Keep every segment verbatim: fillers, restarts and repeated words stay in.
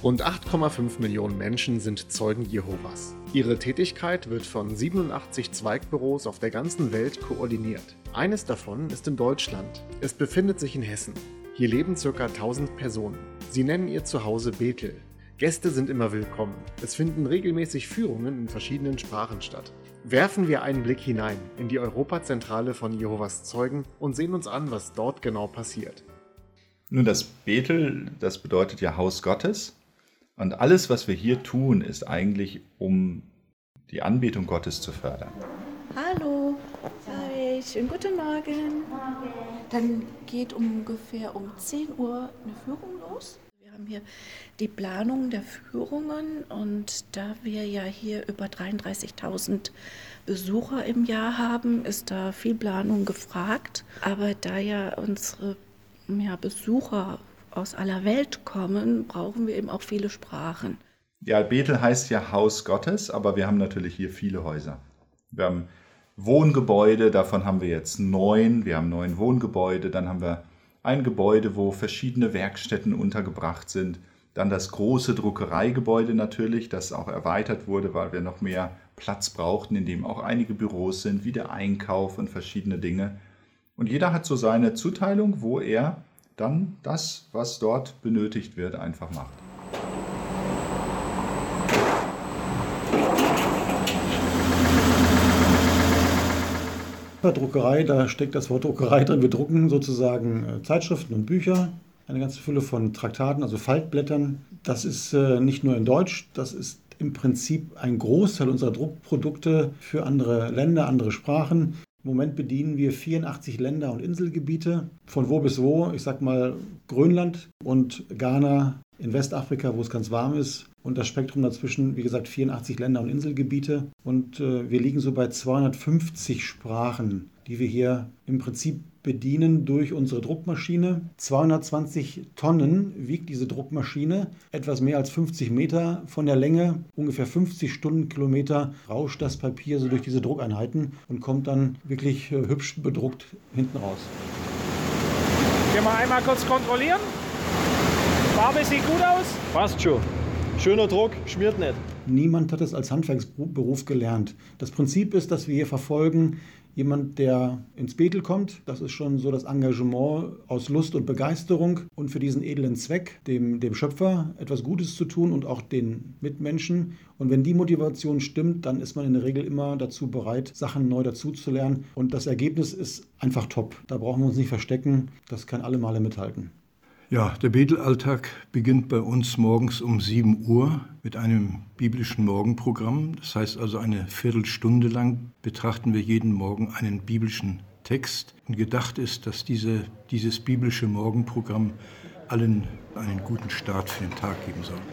Rund acht Komma fünf Millionen Menschen sind Zeugen Jehovas. Ihre Tätigkeit wird von siebenundachtzig Zweigbüros auf der ganzen Welt koordiniert. Eines davon ist in Deutschland. Es befindet sich in Hessen. Hier leben ca. tausend Personen. Sie nennen ihr Zuhause Bethel. Gäste sind immer willkommen. Es finden regelmäßig Führungen in verschiedenen Sprachen statt. Werfen wir einen Blick hinein in die Europazentrale von Jehovas Zeugen und sehen uns an, was dort genau passiert. Nun, das Bethel, das bedeutet ja Haus Gottes. Und alles, was wir hier tun, ist eigentlich, um die Anbetung Gottes zu fördern. Hallo, hi, schönen guten Morgen. Dann geht ungefähr um zehn Uhr eine Führung los. Wir haben hier die Planung der Führungen und da wir ja hier über dreiunddreißigtausend Besucher im Jahr haben, ist da viel Planung gefragt. Aber da ja unsere ja, Besucher aus aller Welt kommen, brauchen wir eben auch viele Sprachen. Ja, Bethel heißt ja Haus Gottes, aber wir haben natürlich hier viele Häuser. Wir haben Wohngebäude, davon haben wir jetzt neun. Wir haben neun Wohngebäude, dann haben wir ein Gebäude, wo verschiedene Werkstätten untergebracht sind. Dann das große Druckereigebäude natürlich, das auch erweitert wurde, weil wir noch mehr Platz brauchten, in dem auch einige Büros sind, wie der Einkauf und verschiedene Dinge. Und jeder hat so seine Zuteilung, wo er dann das, was dort benötigt wird, einfach macht. Druckerei, da steckt das Wort Druckerei drin. Wir drucken sozusagen Zeitschriften und Bücher, eine ganze Fülle von Traktaten, also Faltblättern. Das ist nicht nur in Deutsch, das ist im Prinzip ein Großteil unserer Druckprodukte für andere Länder, andere Sprachen. Im Moment bedienen wir vierundachtzig Länder und Inselgebiete, von wo bis wo, ich sag mal Grönland und Ghana in Westafrika, wo es ganz warm ist. Und das Spektrum dazwischen, wie gesagt, vierundachtzig Länder und Inselgebiete. Und äh, wir liegen so bei zweihundertfünfzig Sprachen, die wir hier im Prinzip bedienen durch unsere Druckmaschine. zweihundertzwanzig Tonnen wiegt diese Druckmaschine, etwas mehr als fünfzig Meter von der Länge, ungefähr fünfzig Stundenkilometer rauscht das Papier so durch diese Druckeinheiten und kommt dann wirklich äh, hübsch bedruckt hinten raus. Können wir einmal kurz kontrollieren? Farbe sieht gut aus? Passt schon. Schöner Druck, schmiert nicht. Niemand hat es als Handwerksberuf gelernt. Das Prinzip ist, dass wir hier verfolgen, jemand, der ins Bethel kommt, das ist schon so das Engagement aus Lust und Begeisterung und für diesen edlen Zweck, dem, dem Schöpfer etwas Gutes zu tun und auch den Mitmenschen. Und wenn die Motivation stimmt, dann ist man in der Regel immer dazu bereit, Sachen neu dazuzulernen. Und das Ergebnis ist einfach top. Da brauchen wir uns nicht verstecken. Das kann alle Male mithalten. Ja, der Bethelalltag beginnt bei uns morgens um sieben Uhr mit einem biblischen Morgenprogramm. Das heißt also, eine Viertelstunde lang betrachten wir jeden Morgen einen biblischen Text. Und gedacht ist, dass diese, dieses biblische Morgenprogramm allen einen guten Start für den Tag geben soll.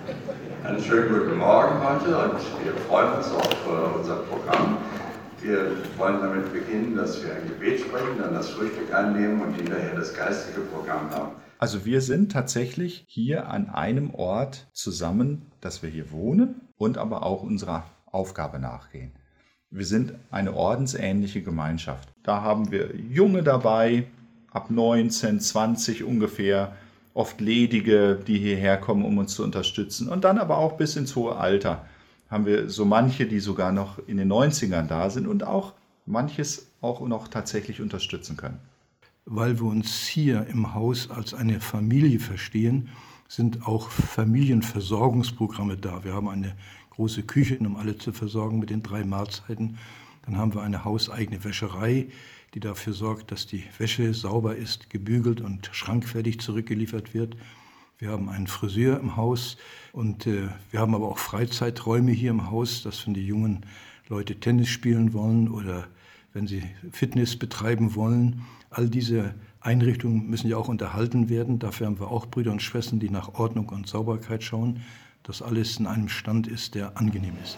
Einen schönen guten Morgen heute und wir freuen uns auf unser Programm. Wir wollen damit beginnen, dass wir ein Gebet sprechen, dann das Frühstück annehmen und hinterher das geistige Programm haben. Also wir sind tatsächlich hier an einem Ort zusammen, dass wir hier wohnen und aber auch unserer Aufgabe nachgehen. Wir sind eine ordensähnliche Gemeinschaft. Da haben wir Junge dabei, ab neunzehn, zwanzig ungefähr, oft Ledige, die hierher kommen, um uns zu unterstützen. Und dann aber auch bis ins hohe Alter haben wir so manche, die sogar noch in den neunzigern da sind und auch manches auch noch tatsächlich unterstützen können. Weil wir uns hier im Haus als eine Familie verstehen, sind auch Familienversorgungsprogramme da. Wir haben eine große Küche, um alle zu versorgen mit den drei Mahlzeiten. Dann haben wir eine hauseigene Wäscherei, die dafür sorgt, dass die Wäsche sauber ist, gebügelt und schrankfertig zurückgeliefert wird. Wir haben einen Friseur im Haus und äh, wir haben aber auch Freizeiträume hier im Haus, dass wenn die jungen Leute Tennis spielen wollen oder wenn sie Fitness betreiben wollen. All diese Einrichtungen müssen ja auch unterhalten werden. Dafür haben wir auch Brüder und Schwestern, die nach Ordnung und Sauberkeit schauen, dass alles in einem Stand ist, der angenehm ist.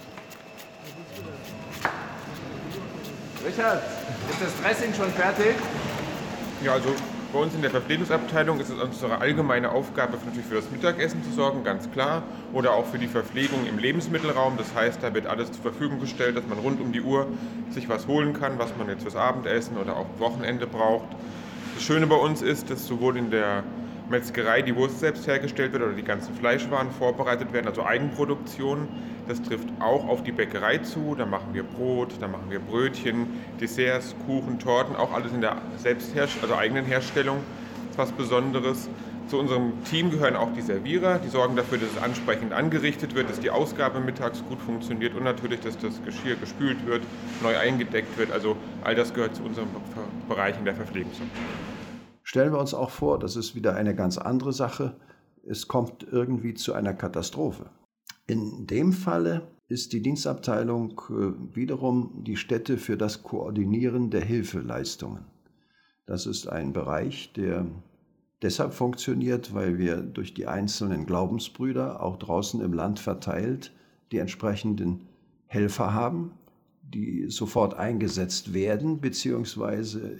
Richard, ist das Dressing schon fertig? Ja, also bei uns in der Verpflegungsabteilung ist es unsere allgemeine Aufgabe, natürlich für das Mittagessen zu sorgen, ganz klar. Oder auch für die Verpflegung im Lebensmittelraum. Das heißt, da wird alles zur Verfügung gestellt, dass man rund um die Uhr sich was holen kann, was man jetzt fürs Abendessen oder auch Wochenende braucht. Das Schöne bei uns ist, dass sowohl in der Metzgerei die Wurst selbst hergestellt wird oder die ganzen Fleischwaren vorbereitet werden, also Eigenproduktion. Das trifft auch auf die Bäckerei zu. Da machen wir Brot, da machen wir Brötchen, Desserts, Kuchen, Torten, auch alles in der Selbstherst- also eigenen Herstellung. Das ist was Besonderes. Zu unserem Team gehören auch die Servierer, die sorgen dafür, dass es ansprechend angerichtet wird, dass die Ausgabe mittags gut funktioniert und natürlich, dass das Geschirr gespült wird, neu eingedeckt wird. Also all das gehört zu unserem Bereich in der Verpflegungsabteilung. Stellen wir uns auch vor, das ist wieder eine ganz andere Sache, es kommt irgendwie zu einer Katastrophe. In dem Falle ist die Dienstabteilung wiederum die Stätte für das Koordinieren der Hilfeleistungen. Das ist ein Bereich, der deshalb funktioniert, weil wir durch die einzelnen Glaubensbrüder auch draußen im Land verteilt die entsprechenden Helfer haben, die sofort eingesetzt werden, beziehungsweise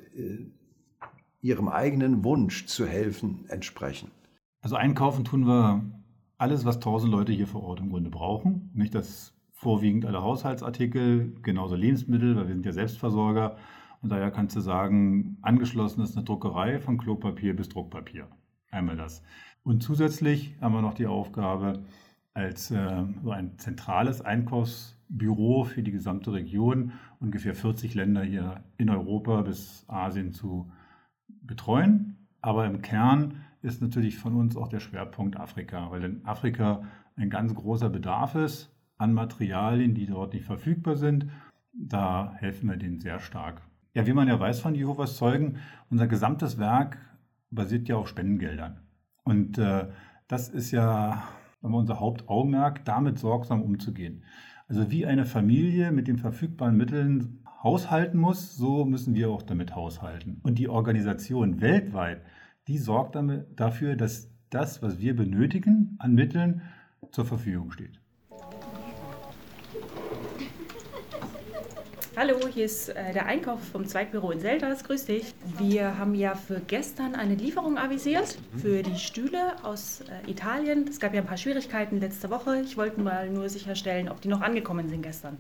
ihrem eigenen Wunsch zu helfen entsprechen. Also einkaufen tun wir alles, was tausend Leute hier vor Ort im Grunde brauchen. Nicht das vorwiegend alle Haushaltsartikel, genauso Lebensmittel, weil wir sind ja Selbstversorger. Und daher kannst du sagen, angeschlossen ist eine Druckerei von Klopapier bis Druckpapier. Einmal das. Und zusätzlich haben wir noch die Aufgabe, als äh, so ein zentrales Einkaufsbüro für die gesamte Region ungefähr vierzig Länder hier in Europa bis Asien zu betreuen. Aber im Kern ist natürlich von uns auch der Schwerpunkt Afrika, weil in Afrika ein ganz großer Bedarf ist an Materialien, die dort nicht verfügbar sind. Da helfen wir denen sehr stark. Ja, wie man ja weiß von Jehovas Zeugen, unser gesamtes Werk basiert ja auf Spendengeldern. Und äh, das ist ja unser Hauptaugenmerk, damit sorgsam umzugehen. Also wie eine Familie mit den verfügbaren Mitteln haushalten muss, so müssen wir auch damit haushalten. Und die Organisation weltweit, die sorgt damit dafür, dass das, was wir benötigen an Mitteln, zur Verfügung steht. Hallo, hier ist äh, der Einkauf vom Zweigbüro in Selters. Grüß dich. Wir haben ja für gestern eine Lieferung avisiert für die Stühle aus äh, Italien. Es gab ja ein paar Schwierigkeiten letzte Woche. Ich wollte mal nur sicherstellen, ob die noch angekommen sind gestern.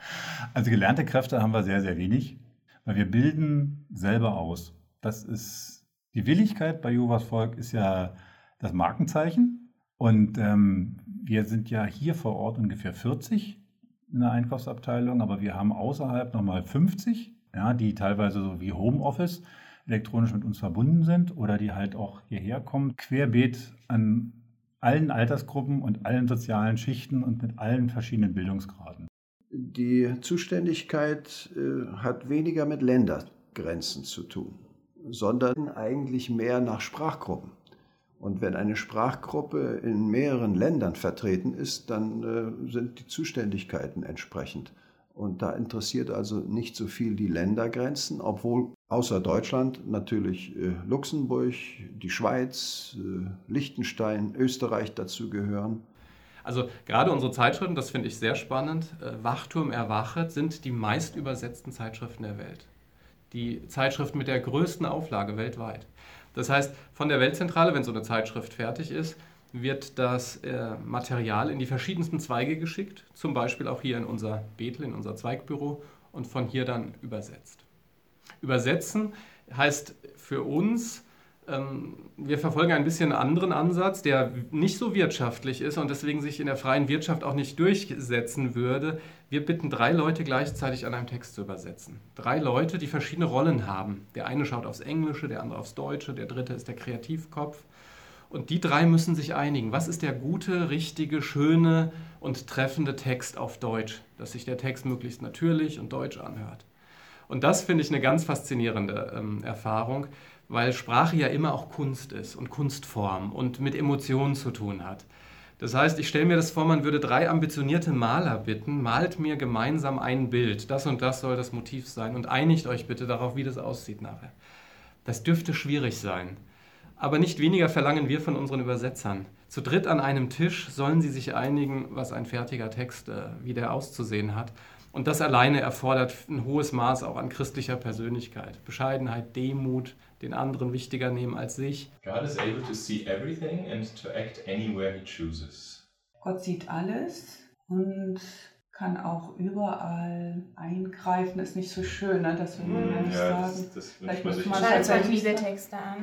Also gelernte Kräfte haben wir sehr, sehr wenig, weil wir bilden selber aus. Das ist die Willigkeit bei Jehovas Volk ist ja das Markenzeichen. Und ähm, wir sind ja hier vor Ort ungefähr vierzig. In der Einkaufsabteilung, aber wir haben außerhalb nochmal fünfzig, ja, die teilweise so wie Homeoffice elektronisch mit uns verbunden sind oder die halt auch hierher kommen, querbeet an allen Altersgruppen und allen sozialen Schichten und mit allen verschiedenen Bildungsgraden. Die Zuständigkeit äh, hat weniger mit Ländergrenzen zu tun, sondern eigentlich mehr nach Sprachgruppen. Und wenn eine Sprachgruppe in mehreren Ländern vertreten ist, dann äh, sind die Zuständigkeiten entsprechend. Und da interessiert also nicht so viel die Ländergrenzen, obwohl außer Deutschland natürlich äh, Luxemburg, die Schweiz, äh, Liechtenstein, Österreich dazu gehören. Also gerade unsere Zeitschriften, das finde ich sehr spannend, äh, Wachturm, Erwachet sind die meist übersetzten Zeitschriften der Welt. Die Zeitschriften mit der größten Auflage weltweit. Das heißt, von der Weltzentrale, wenn so eine Zeitschrift fertig ist, wird das äh, Material in die verschiedensten Zweige geschickt, zum Beispiel auch hier in unser Bethel, in unser Zweigbüro und von hier dann übersetzt. Übersetzen heißt für uns, ähm, wir verfolgen ein bisschen einen anderen Ansatz, der nicht so wirtschaftlich ist und deswegen sich in der freien Wirtschaft auch nicht durchsetzen würde. Wir bitten drei Leute gleichzeitig an einem Text zu übersetzen. Drei Leute, die verschiedene Rollen haben. Der eine schaut aufs Englische, der andere aufs Deutsche, der dritte ist der Kreativkopf. Und die drei müssen sich einigen. Was ist der gute, richtige, schöne und treffende Text auf Deutsch? Dass sich der Text möglichst natürlich und deutsch anhört. Und das finde ich eine ganz faszinierende ähm, Erfahrung, weil Sprache ja immer auch Kunst ist und Kunstform und mit Emotionen zu tun hat. Das heißt, ich stelle mir das vor, man würde drei ambitionierte Maler bitten, malt mir gemeinsam ein Bild, das und das soll das Motiv sein und einigt euch bitte darauf, wie das aussieht nachher. Das dürfte schwierig sein, aber nicht weniger verlangen wir von unseren Übersetzern. Zu dritt an einem Tisch sollen sie sich einigen, was ein fertiger Text, äh, wie der auszusehen hat. Und das alleine erfordert ein hohes Maß auch an christlicher Persönlichkeit, Bescheidenheit, Demut, den anderen wichtiger nehmen als sich. God is able to see everything and to act anywhere he chooses. Gott sieht alles und kann auch überall eingreifen. Ist nicht so schön, ne? Das will man ja nicht ja, sagen. Das, das Vielleicht man muss sich man Schaut halt euch Bibeltexte an.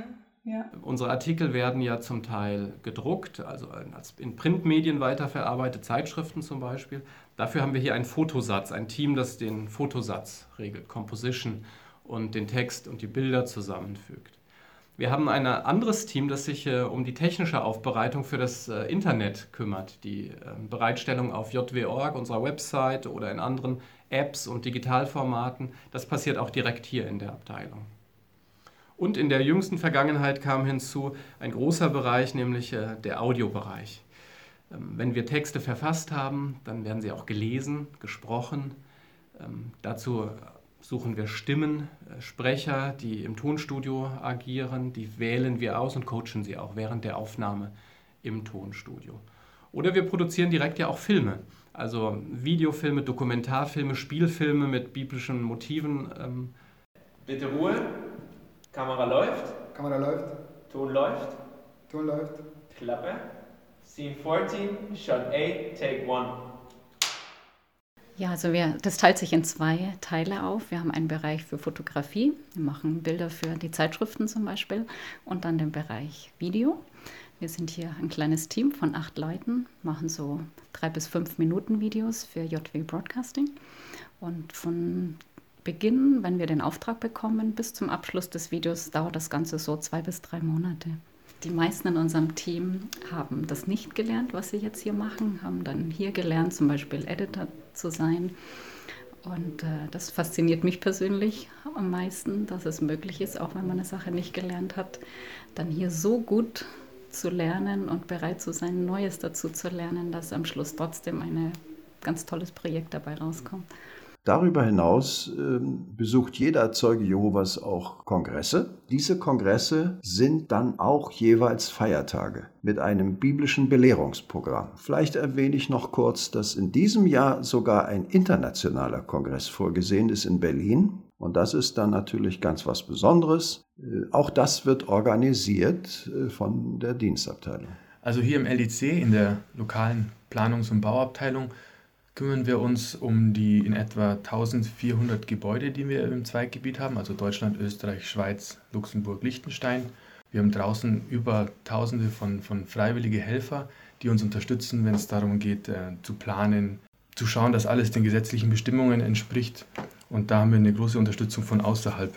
Ja. Unsere Artikel werden ja zum Teil gedruckt, also in Printmedien weiterverarbeitet, Zeitschriften zum Beispiel. Dafür haben wir hier einen Fotosatz, ein Team, das den Fotosatz regelt, Composition und den Text und die Bilder zusammenfügt. Wir haben ein anderes Team, das sich äh, um die technische Aufbereitung für das äh, Internet kümmert. Die äh, Bereitstellung auf j w punkt org, unserer Website oder in anderen Apps und Digitalformaten, das passiert auch direkt hier in der Abteilung. Und in der jüngsten Vergangenheit kam hinzu ein großer Bereich, nämlich äh, der Audiobereich. Ähm, wenn wir Texte verfasst haben, dann werden sie auch gelesen, gesprochen. Ähm, dazu suchen wir Stimmen, äh, Sprecher, die im Tonstudio agieren, die wählen wir aus und coachen sie auch während der Aufnahme im Tonstudio. Oder wir produzieren direkt ja auch Filme, also Videofilme, Dokumentarfilme, Spielfilme mit biblischen Motiven. Ähm. Bitte Ruhe, Kamera läuft. Kamera läuft. Ton läuft. Ton läuft. Klappe. Scene vierzehn, Shot acht, Take one. Ja, also wir, das teilt sich in zwei Teile auf. Wir haben einen Bereich für Fotografie, wir machen Bilder für die Zeitschriften zum Beispiel und dann den Bereich Video. Wir sind hier ein kleines Team von acht Leuten, machen so drei bis fünf Minuten Videos für J W Broadcasting und von Beginn, wenn wir den Auftrag bekommen, bis zum Abschluss des Videos dauert das Ganze so zwei bis drei Monate. Die meisten in unserem Team haben das nicht gelernt, was sie jetzt hier machen, haben dann hier gelernt, zum Beispiel Editor zu sein. Und äh, das fasziniert mich persönlich am meisten, dass es möglich ist, auch wenn man eine Sache nicht gelernt hat, dann hier so gut zu lernen und bereit zu sein, Neues dazu zu lernen, dass am Schluss trotzdem ein ganz tolles Projekt dabei rauskommt. Darüber hinaus äh, besucht jeder Zeuge Jehovas auch Kongresse. Diese Kongresse sind dann auch jeweils Feiertage mit einem biblischen Belehrungsprogramm. Vielleicht erwähne ich noch kurz, dass in diesem Jahr sogar ein internationaler Kongress vorgesehen ist in Berlin. Und das ist dann natürlich ganz was Besonderes. Äh, auch das wird organisiert äh, von der Dienstabteilung. Also hier im L I C, in der lokalen Planungs- und Bauabteilung, kümmern wir uns um die in etwa eintausendvierhundert Gebäude, die wir im Zweiggebiet haben, also Deutschland, Österreich, Schweiz, Luxemburg, Liechtenstein. Wir haben draußen über Tausende von, von freiwillige Helfer, die uns unterstützen, wenn es darum geht, äh, zu planen, zu schauen, dass alles den gesetzlichen Bestimmungen entspricht. Und da haben wir eine große Unterstützung von außerhalb.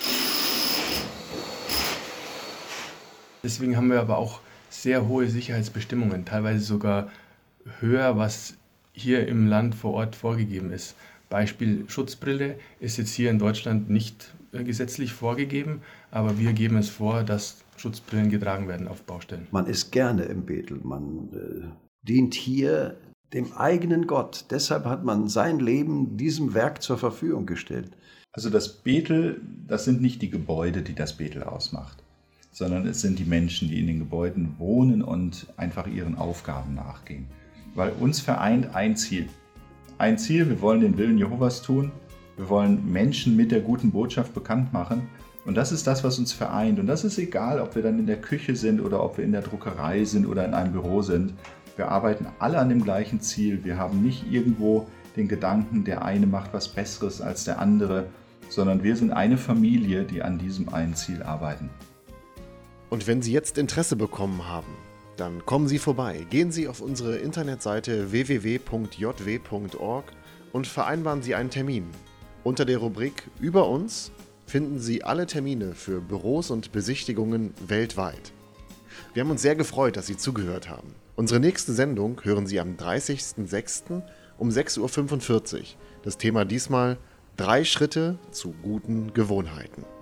Deswegen haben wir aber auch sehr hohe Sicherheitsbestimmungen, teilweise sogar höher, was hier im Land vor Ort vorgegeben ist. Beispiel Schutzbrille ist jetzt hier in Deutschland nicht äh, gesetzlich vorgegeben, aber wir geben es vor, dass Schutzbrillen getragen werden auf Baustellen. Man ist gerne im Bethel, man äh, dient hier dem eigenen Gott. Deshalb hat man sein Leben diesem Werk zur Verfügung gestellt. Also das Bethel, das sind nicht die Gebäude, die das Bethel ausmacht, sondern es sind die Menschen, die in den Gebäuden wohnen und einfach ihren Aufgaben nachgehen. Weil uns vereint ein Ziel. Ein Ziel, wir wollen den Willen Jehovas tun, wir wollen Menschen mit der guten Botschaft bekannt machen. Und das ist das, was uns vereint. Und das ist egal, ob wir dann in der Küche sind oder ob wir in der Druckerei sind oder in einem Büro sind. Wir arbeiten alle an dem gleichen Ziel. Wir haben nicht irgendwo den Gedanken, der eine macht was Besseres als der andere, sondern wir sind eine Familie, die an diesem einen Ziel arbeiten. Und wenn Sie jetzt Interesse bekommen haben, dann kommen Sie vorbei, gehen Sie auf unsere Internetseite w w w punkt j w punkt org und vereinbaren Sie einen Termin. Unter der Rubrik Über uns finden Sie alle Termine für Büros und Besichtigungen weltweit. Wir haben uns sehr gefreut, dass Sie zugehört haben. Unsere nächste Sendung hören Sie am dreißigsten sechsten um sechs Uhr fünfundvierzig. Das Thema diesmal: Drei Schritte zu guten Gewohnheiten.